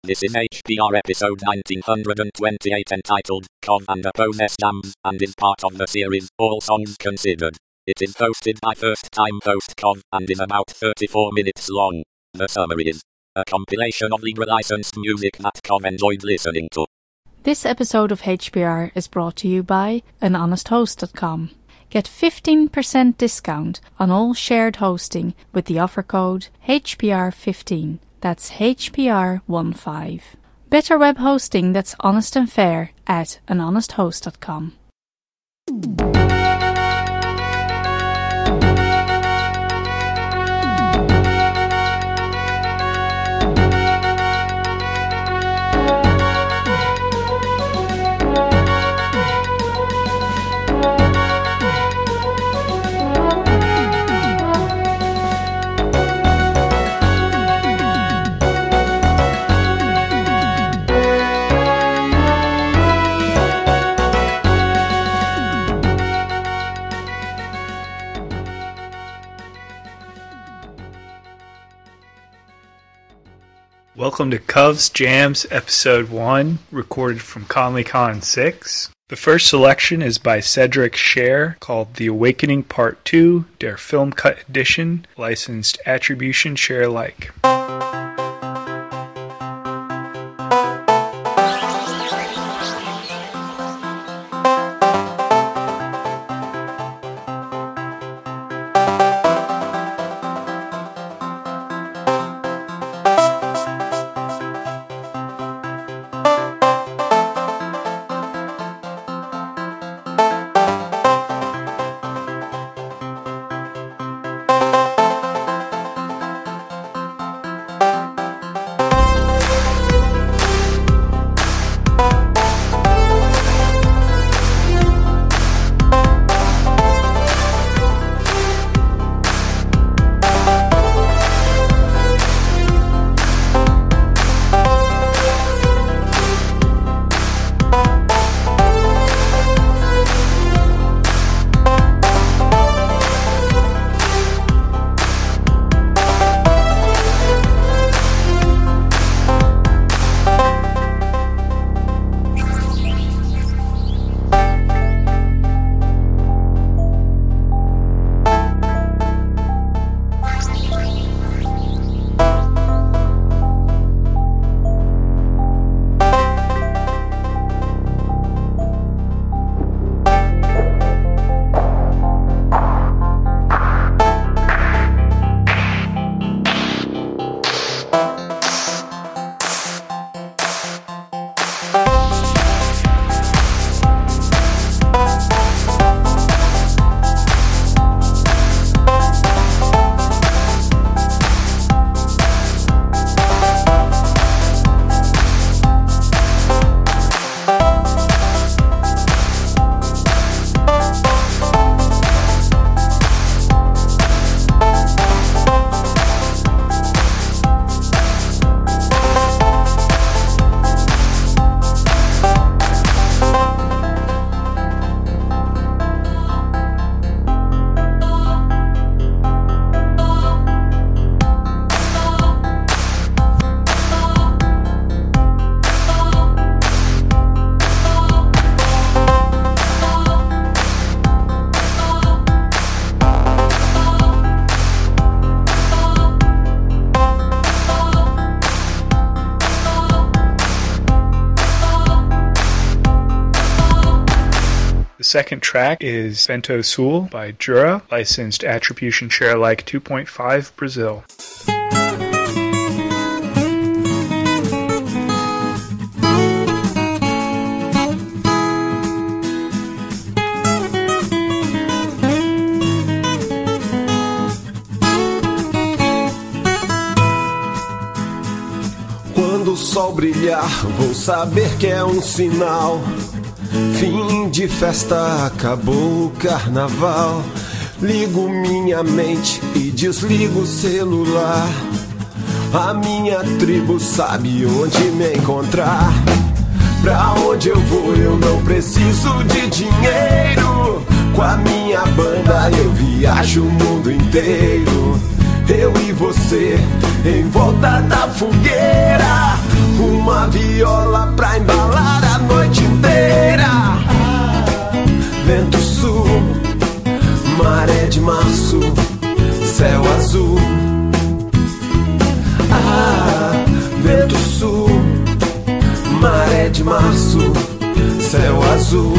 This is HPR episode 1928 entitled Cov and the Poses Jams and is part of the series All Songs Considered. It is hosted by first-time host Cov and is about 34 minutes long. The summary is a compilation of legal licensed music that Cov enjoyed listening to. This episode of HPR is brought to you by anhonesthost.com. Get 15% discount on all shared hosting with the offer code HPR15. That's HPR15. Better web hosting that's honest and fair at anhonesthost.com. Welcome to Cov's Jams, Episode 1, recorded from ConleyCon 6. The first selection is by Cedric Scher, called The Awakening Part 2, Der Film Cut Edition, licensed Attribution Share Alike. The second track is Vento Sul by Jura, licensed Attribution Share Alike 2.5 Brazil. Quando o sol brilhar, vou saber que é um sinal. Fim de festa, acabou o carnaval. Ligo minha mente e desligo o celular. A minha tribo sabe onde me encontrar. Pra onde eu vou eu não preciso de dinheiro. Com a minha banda eu viajo o mundo inteiro. eu e você em volta da fogueira, uma viola pra embalar a noite inteira. Vento sul, maré de março, céu azul. Vento sul, maré de março, céu azul.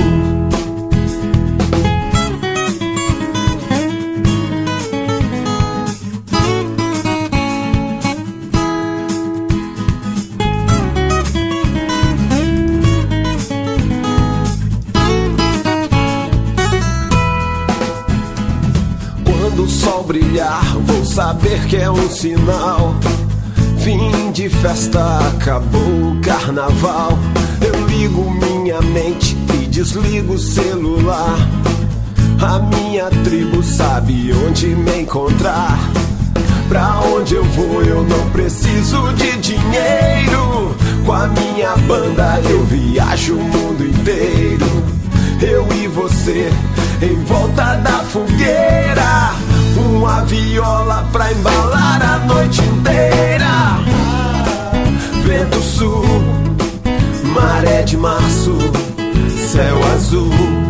Quando o sol brilhar, vou saber que é um sinal. Fim de festa, acabou o carnaval. Eu ligo minha mente e desligo o celular. A minha tribo sabe onde me encontrar. Pra onde eu vou eu não preciso de dinheiro. Com a minha banda eu viajo o mundo inteiro. Eu e você em volta da fogueira, uma viola pra embalar a noite inteira. Vento sul, maré de março, céu azul.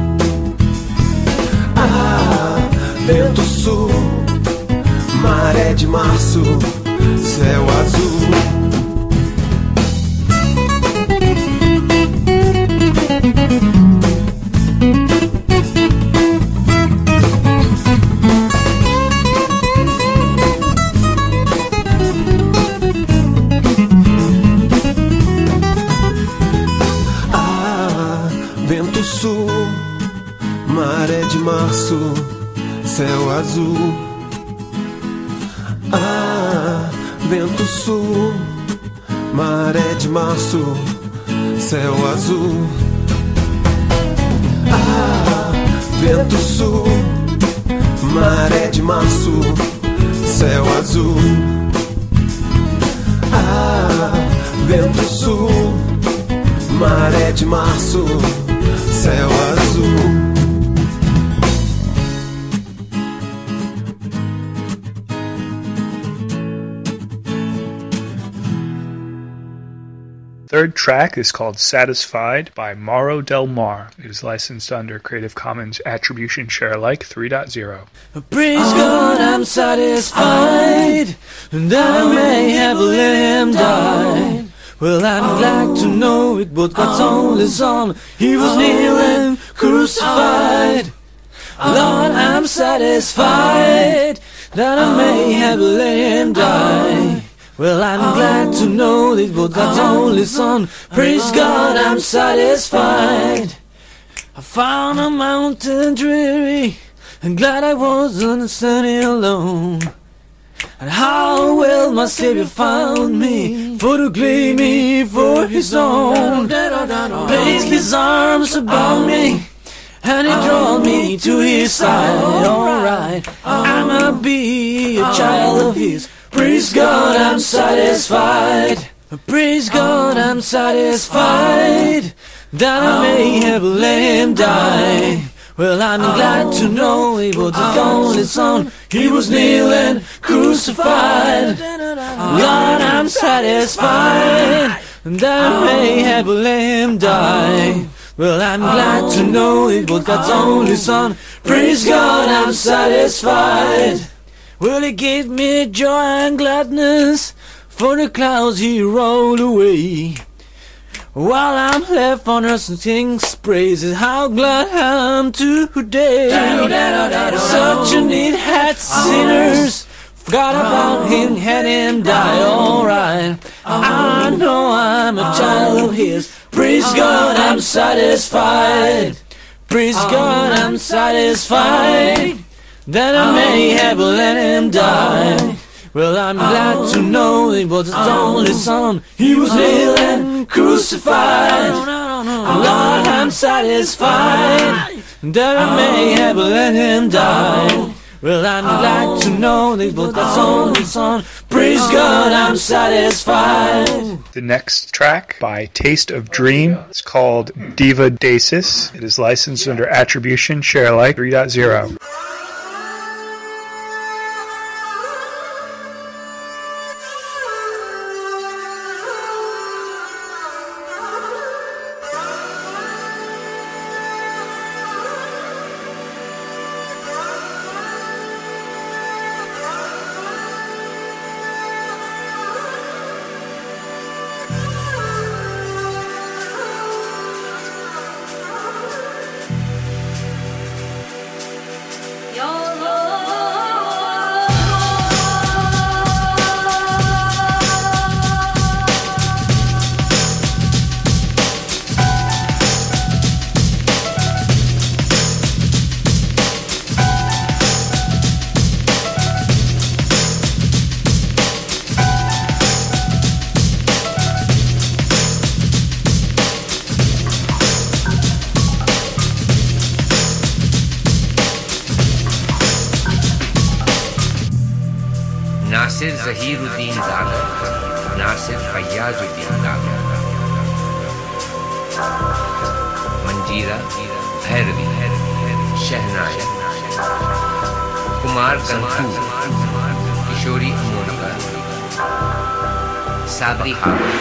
Vento sul, maré de março, céu azul. Vento sul, maré de março, céu azul. Vento sul, maré de março, céu azul. Vento sul, maré de março, céu azul. Vento sul, maré de março, céu azul. Third track is called Satisfied by Mauro Del Mar. It is licensed under Creative Commons Attribution Share Alike 3.0. Praise God, I'm satisfied, and I may have let him die. Well, I'm glad to know it, but God's only son, he was kneeling, crucified. Lord, I'm satisfied that I may have let him die. Well, I'm glad to know that but God's only son, praise God, I'm satisfied. I found a mountain dreary, and glad I wasn't standing alone. And how well my Savior found me, for to claim me for his own. Placed his arms about me, and he drew me to his side. Alright, I'ma be a child of his. Praise God, I'm satisfied. Praise God, I'm satisfied that I may have let him die. Well, I'm glad to know he was his only son. He was kneeling, crucified. God, I'm satisfied that I may have let him die. Well, I'm glad to know it was God's only son. Praise God, I'm satisfied. Well, he gave me joy and gladness, for the clouds he rolled away. While I'm left on earth and sings praises, how glad I am today. Such a need had sinners, forgot about him, had him die. Alright, I know I'm a child of his. Praise God, I'm satisfied. Praise God, I'm satisfied that I may have let him die. Well, I'm glad to know he was his only son. He was kneeling, crucified. Lord, I'm satisfied that I may have let him die. Well, I'm glad to know that he was his only son. Praise God, I'm satisfied. The next track by Taste of Dream is called Diva Dacis. It is licensed under Attribution Share Alike 3.0. Zahiruddin दागर, Nasir फैयाजुद्दीन दागर, मंजीरा, भैरवी, शहनाई, कुमार कंकू, किशोरी अमोनिका, Sabri Khan.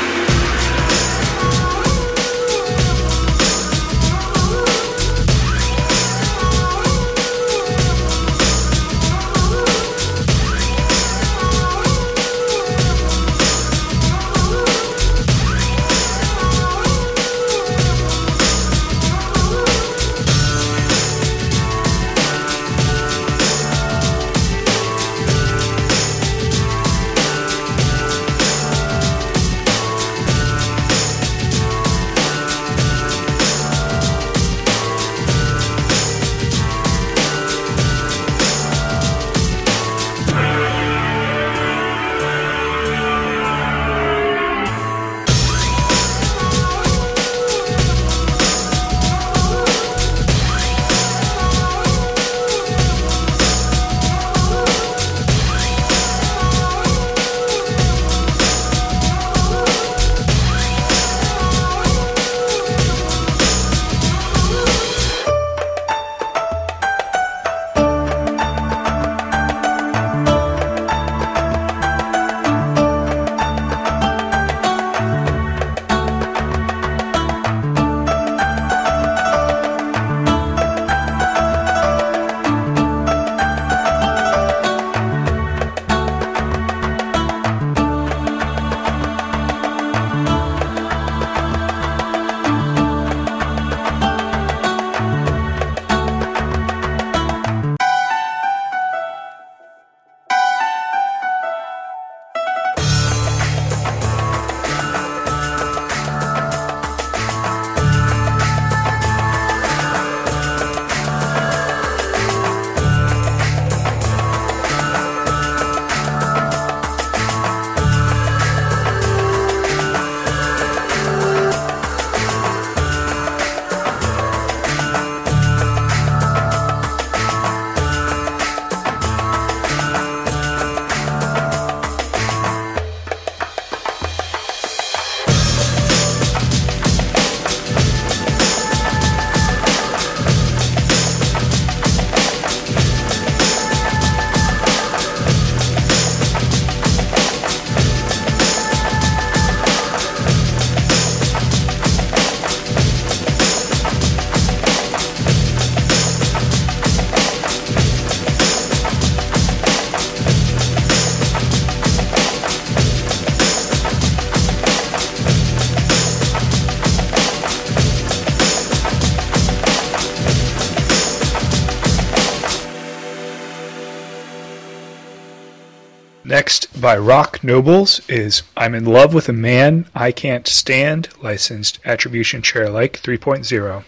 Next, by Rock Nobles, is I'm in Love with a Man I Can't Stand, licensed Attribution Share Alike 3.0.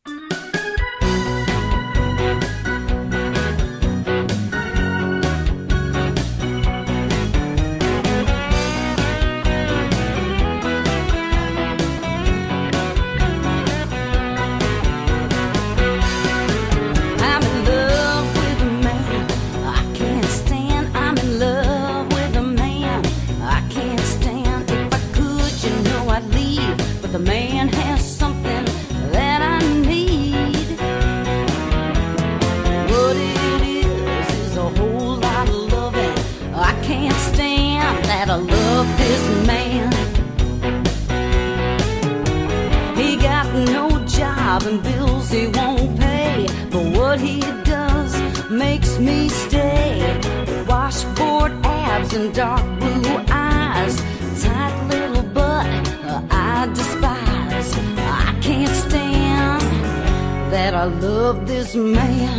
And bills he won't pay, but what he does makes me stay. Washboard abs and dark blue eyes, tight little butt I despise. I can't stand that I love this man.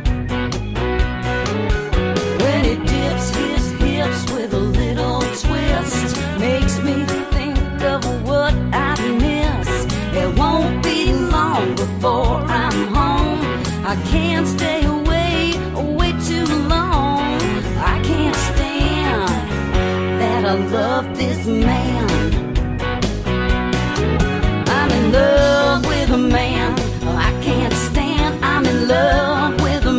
When he dips his hips with a little twist, makes me think of what I miss. It won't be long before I'm home. I can't stay away way too long. I can't stand that I love this man. I'm in love with a man I can't stand. I'm in love with a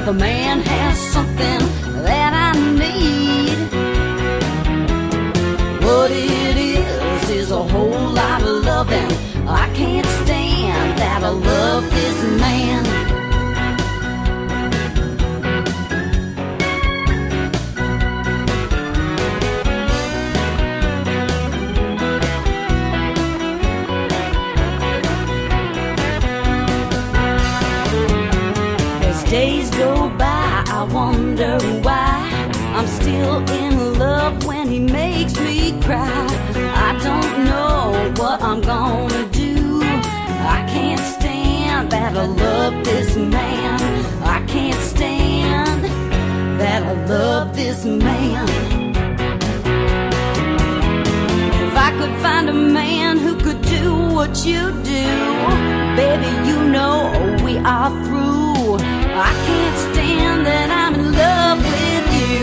the man has something that I need. What it is a whole lot of loving. I can't stand that I love this man. Days go by, I wonder why I'm still in love when he makes me cry. I don't know what I'm gonna do. I can't stand that I love this man. I can't stand that I love this man. If I could find a man who could do what you do, baby, you know we are through. I can't stand that I'm in love with you.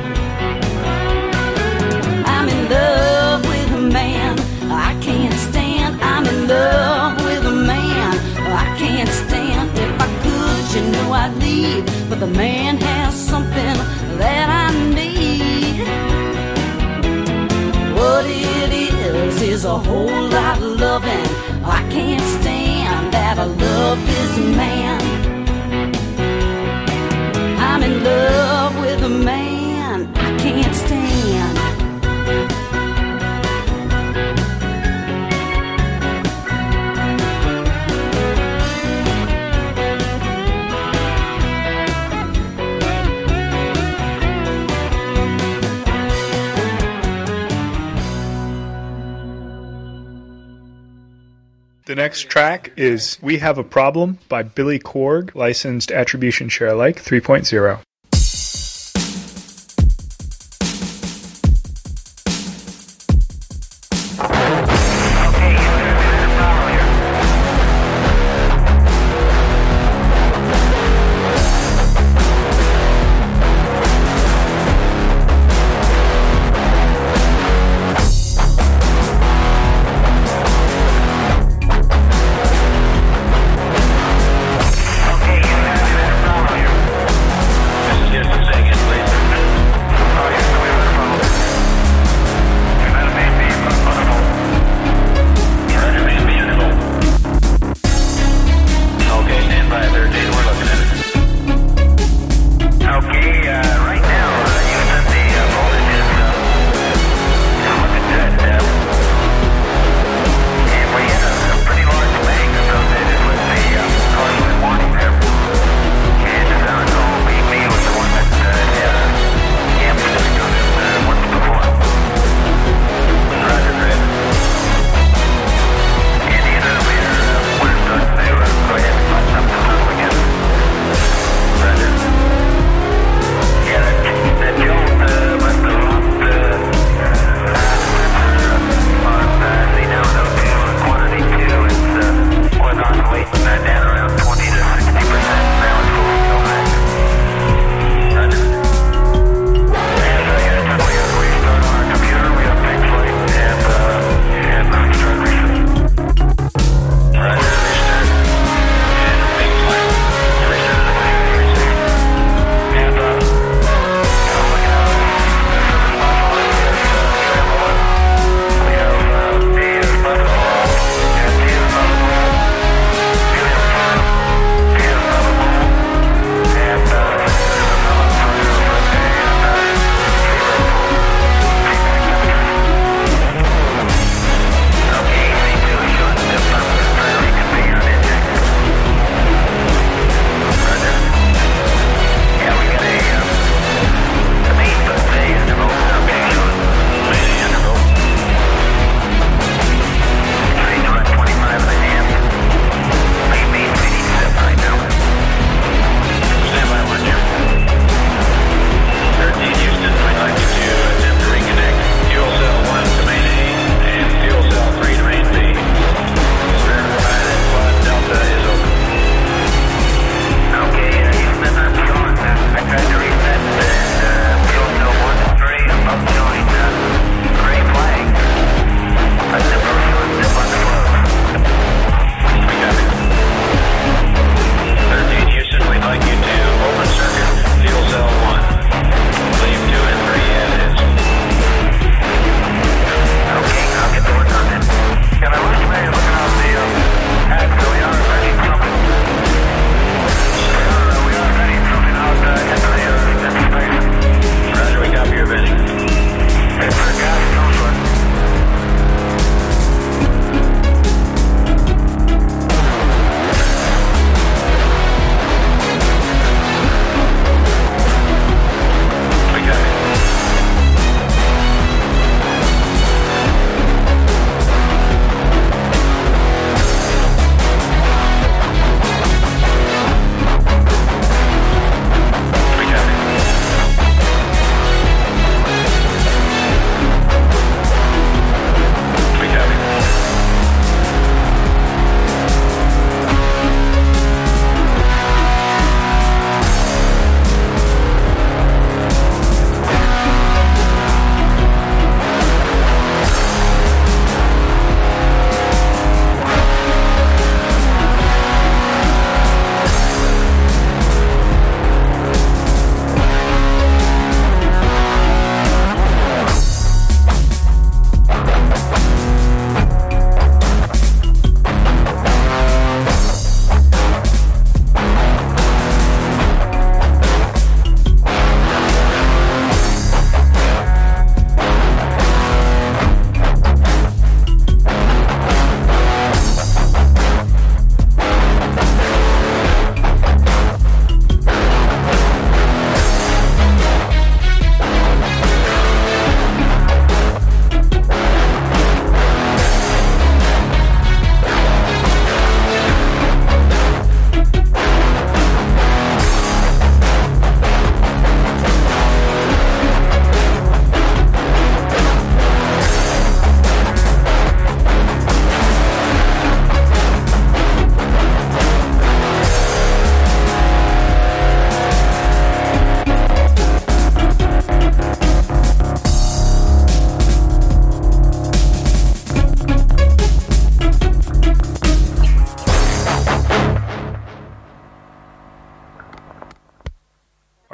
I'm in love with a man. I can't stand. I'm in love with a man. I can't stand. If I could, you know I'd leave. But the man has something that I need. What it is a whole lot of loving. I can't stand that I love this man. I'm in love with a man I can't stand. The next track is We Have a Problem by Billy Korg, licensed Attribution Share Alike 3.0.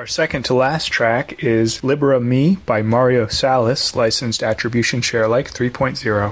second to last track is Libera Me by Mario Salas, licensed Attribution Share Alike 3.0.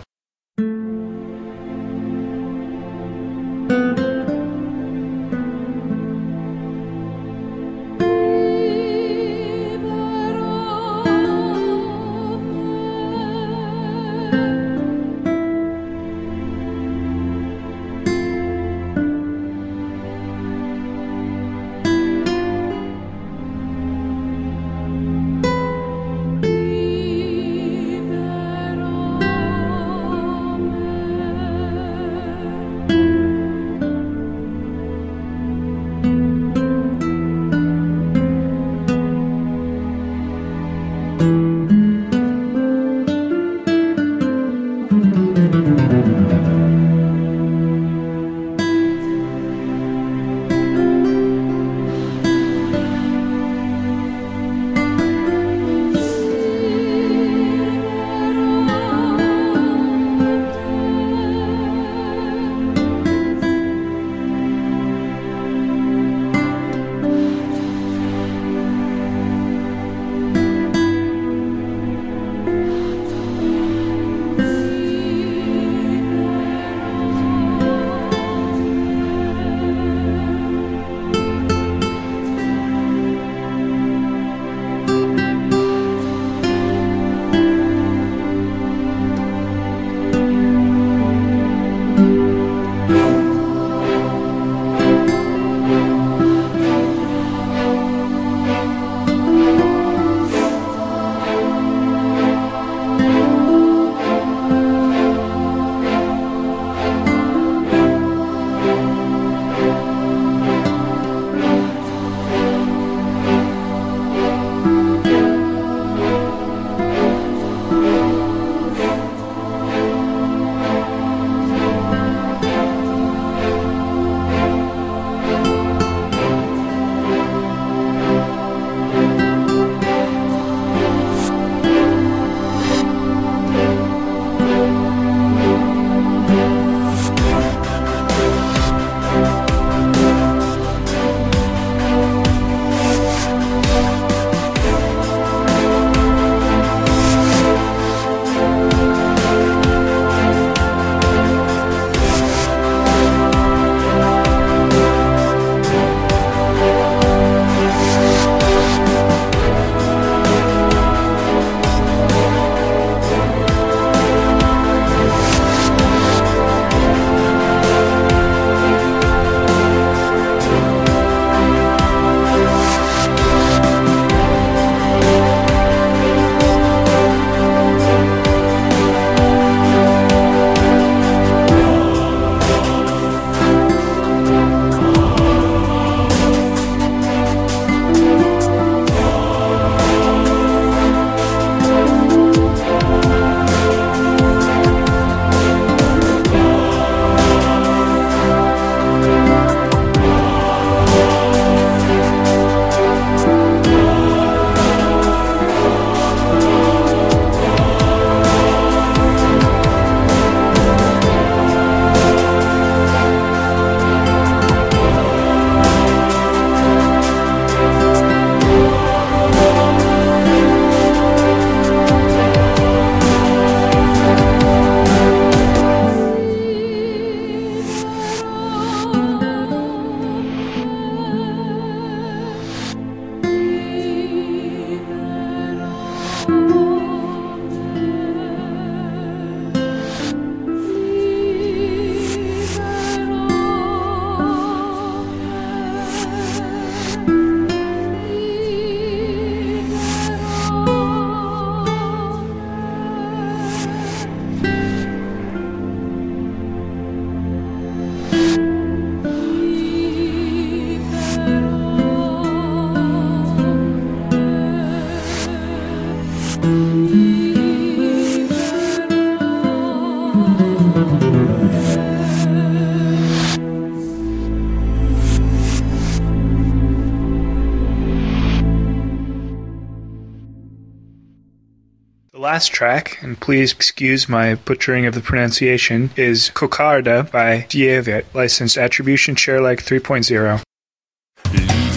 The last track, and please excuse my butchering of the pronunciation, is Kokarda by Dievet, licensed Attribution Share Alike 3.0. L'idée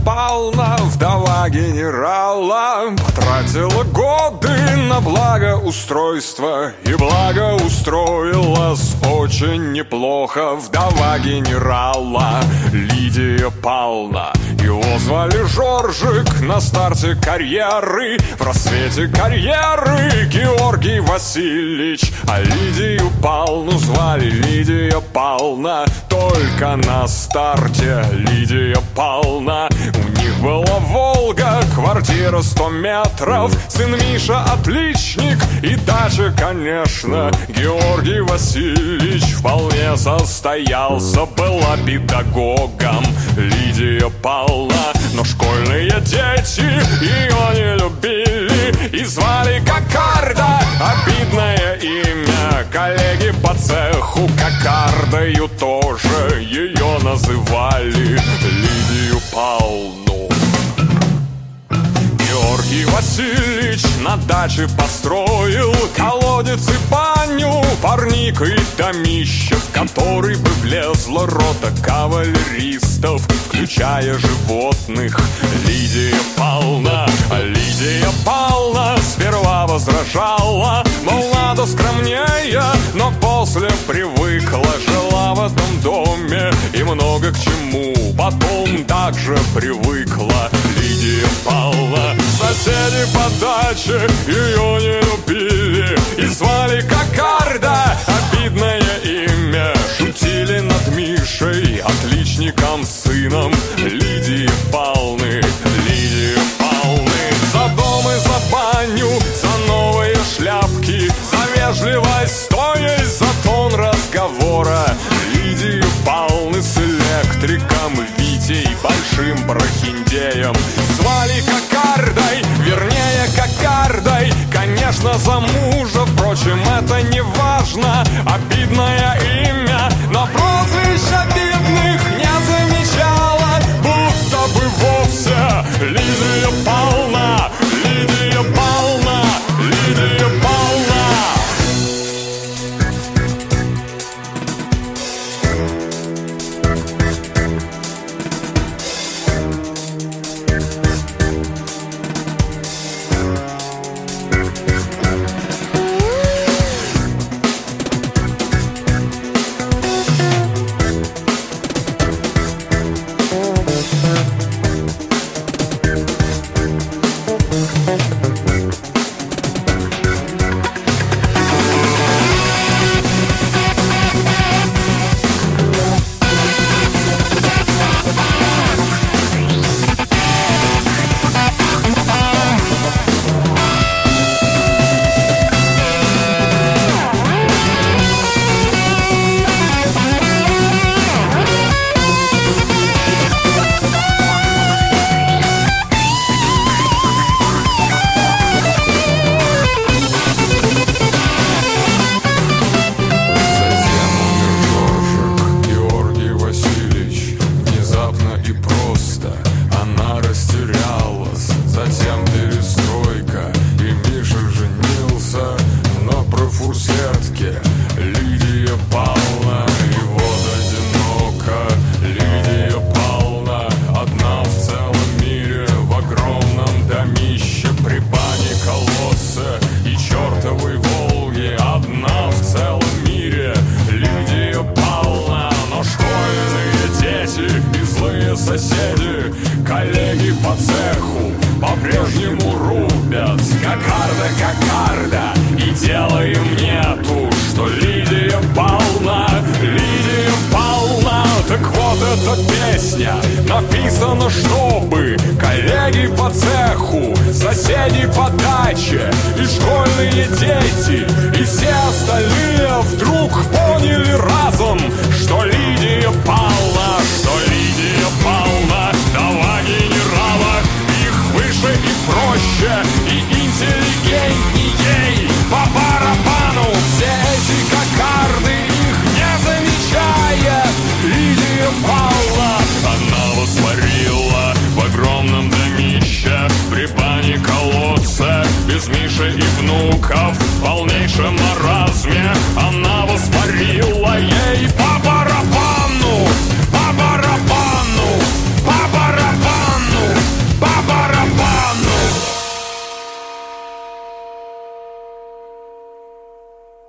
Павловна, вдова генерала, потратила годы на благоустройство и благоустроилась очень неплохо. Вдова генерала Лидия Павловна. Его звали Жоржик на старте карьеры, в рассвете карьеры Георгий Васильевич. А Лидию Павловну звали Лидия Павловна только на старте. Лидия Павловна. У них была Волга, квартира 100 метров, сын Миша отличник и дача, конечно. Георгий Васильевич вполне состоялся, была педагогом Лидия Павловна. Но школьные дети ее не любили и звали Кокарда, обидное имя. Коллеги по цеху Кокардою тоже ее называли, Лидию Павловну. Георгий Васильевич на даче построил колодец и баню, парник и домище, в который бы влезла рота кавалеристов, включая животных. Лидия Павловна, Лидия Павловна сперва возражала, мол, надо скромнее, но после привыкла. Жила в этом доме и много к чему потом также привыкла Лидия Павловна. Соседи по даче ее не любили и звали Кокарда, обидное имя. Шутили над Мишей, отличником, сыном Лидии Павловны. Лидии Павловны. За дом и за баню, за новые шляпки, за вежливость, то есть за тон разговора. Лидии Павловны с электриком Витей, большим прохиндеем, звали Кокардой, вернее Кокардой. Конечно, за мужа, впрочем, это не важно, обидное имя, но прозвищ обидных не замечала, будто бы вовсе. Лидия Павловна, Лидия Павловна, Лидия Павловна. Соседи, коллеги по цеху по-прежнему рубят Кокарда, Кокарда, и дела им нету, что Лидия Павловна, Лидия Павловна. Так вот эта песня написана, чтобы коллеги по цеху, соседи по даче и школьные дети и все остальные вдруг поняли разом, что Лидия Павловна, вдова генерала, их выше и проще, и интеллигентней ей по барабану. Все эти кокарды их не замечает Лидия Павловна. Она воспарила в огромном домище при бане колодце, без Миши и внуков, в полнейшем маразме. Она воспарила ей по барабану, по барабану, по барабану.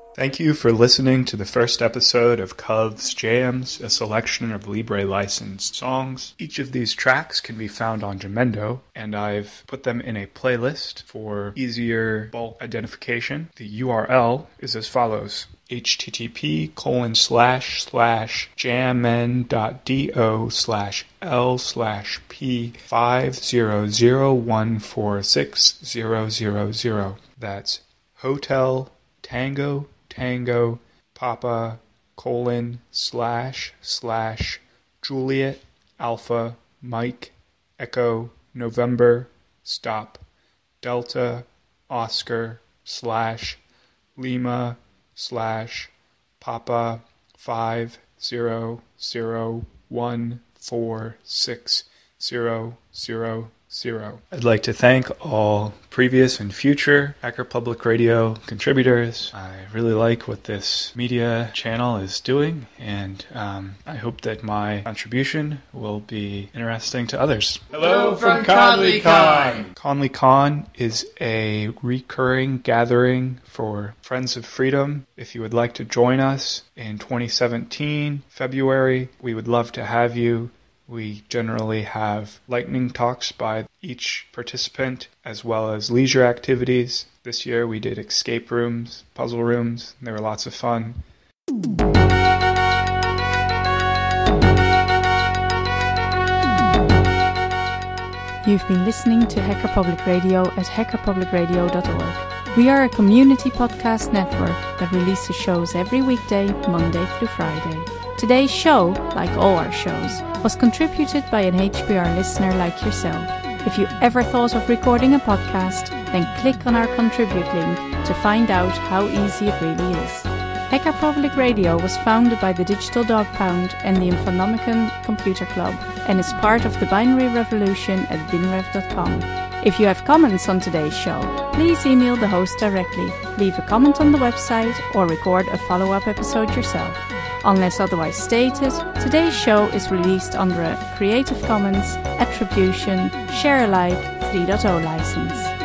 Thank you for listening to the first episode of Cov's Jams, a selection of Libre licensed songs. Each of these tracks can be found on Jamendo, and I've put them in a playlist for easier bulk identification. The URL is as follows: http://jammen.do/l/p5001460000. That's Hotel Tango Tango Papa : / Juliet Alpha Mike Echo November Stop Delta Oscar / Lima / Papa 5001460000. I'd like to thank all previous and future Hacker Public Radio contributors. I really like what this media channel is doing, and I hope that my contribution will be interesting to others. Hello from ConleyCon! ConleyCon is a recurring gathering for Friends of Freedom. If you would like to join us in 2017, February, we would love to have you. We generally have lightning talks by each participant, as well as leisure activities. This year we did escape rooms, puzzle rooms. They were lots of fun. You've been listening to Hacker Public Radio at hackerpublicradio.org. We are a community podcast network that releases shows every weekday, Monday through Friday. Today's show, like all our shows, was contributed by an HPR listener like yourself. If you ever thought of recording a podcast, then click on our contribute link to find out how easy it really is. Hacker Public Radio was founded by the Digital Dog Pound and the Infonomicon Computer Club and is part of the binary revolution at binrev.com. If you have comments on today's show, please email the host directly, leave a comment on the website, or record a follow-up episode yourself. Unless otherwise stated, today's show is released under a Creative Commons Attribution Share Alike 3.0 license.